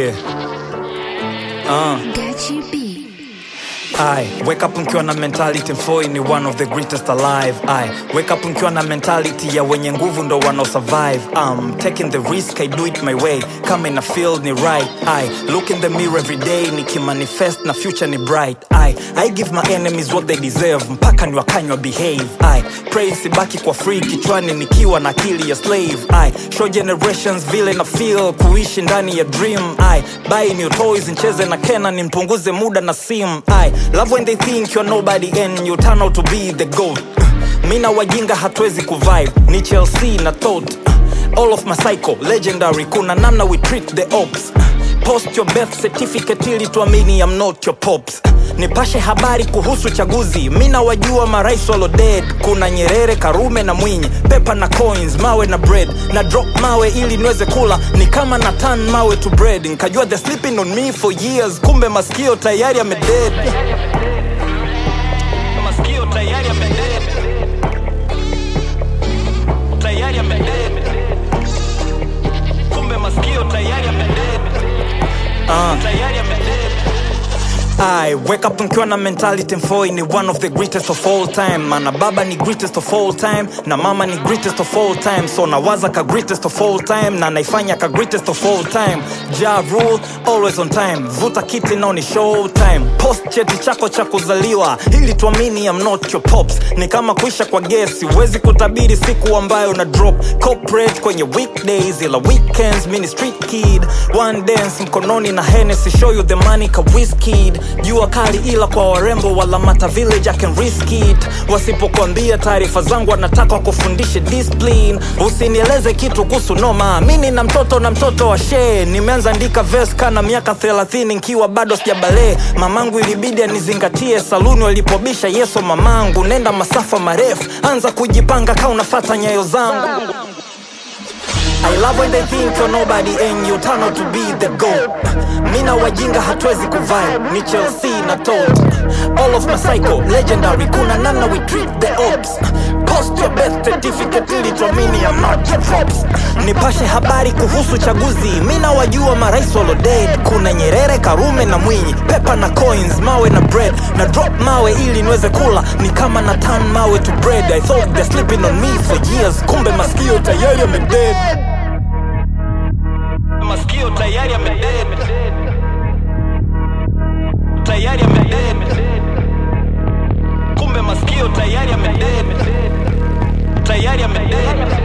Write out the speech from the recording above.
Yeah. Gachi B. I wake up mkiwa na mentality mfoi ni one of the greatest alive. I wake up mkiwa na mentality ya wenye nguvu ndo wanao survive. I'm taking the risk, I do it my way. Kama ina feel ni right. I look in the mirror every day, nikimanifest na future ni bright. I give my enemies what they deserve, mpaka ni wakanywa behave. I pray sibaki kwa free, kichwani nikiwa na akili ya slave. I show generations vile na feel kuishi ndani ya dream. I buy new toys, ncheze na Kena, nimpunguze muda na sim. I love when they think you're nobody and you turn out to be the GOAT. Mina wajinga hatuwezi kuvibe, ni Chelsea na thought. All of my cycle, legendary, kuna namna we treat the ops. Post your birth certificate ili tuamini I'm not your pops. Nipashe habari kuhusu chaguzi, mina wajua marais walo dead. Kuna Nyerere, Karume na Mwinyi, pepa na coins, mawe na bread. Na drop mawe ili niweze kula, ni kama na turn mawe to bread. Nkajua they're sleeping on me for years, kumbe masikio tayari yamedead. Masikio tayari yamedead. Tayari yamedead. Kumbe masikio tayari yamedead. Tayari yamedead. I wake up mkiwa na mentality mfoi ni one of the greatest of all time. Mana baba ni greatest of all time, na mama ni greatest of all time. So nawaza ka greatest of all time, na naifanya ka greatest of all time. Ja rule, always on time. Vuta kiti nao ni show time. Post cheti chako cha kuzaliwa ili tuamini I'm not your pops. Ni kama kuisha kwa gesi, huwezi kutabiri siku ambayo na drop. Corporate kwenye weekdays, ila weekends mini street kid. One dance mkononi na Hennessy, show you the money ka whiskey. Jua kali ila kwa warembo wala Mata Village I can risk it. Wasipokuambia taarifa zangu wanataka kufundishe discipline. Usinieleze kitu kuhusu noma, mimi na mtoto wa she. Nimeanza andika verse kana miaka 30 nikiwa bado sijabale. Mamangu ilibidi anizingatie saluni walipobisha yeso mamangu. Nenda masafa marefu, anza kujipanga kama unafuata nyayo zangu. I love when they think you're nobody and you turn out to be the GOAT. Mina wajinga hatuwezi kuvibe, ni Chelsea na thought. All of my cycle, legendary, kuna namna we treat the ops. Post your birth certificate ili tuamini I'm not your props. Nipashe habari kuhusu chaguzi, mina wajua marais walo dead. Kuna Nyerere, Karume na Mwinyi, pepa na coins, mawe na bread. Na drop mawe ili niweze kula, ni kama na turn mawe to bread. I thought they're sleeping on me for years, kumbe masikio tayari yamedead. Masikio tayari yamedead. Tayari yamedead. Kumbe masikio tayari yamedead. Tayari yamedead.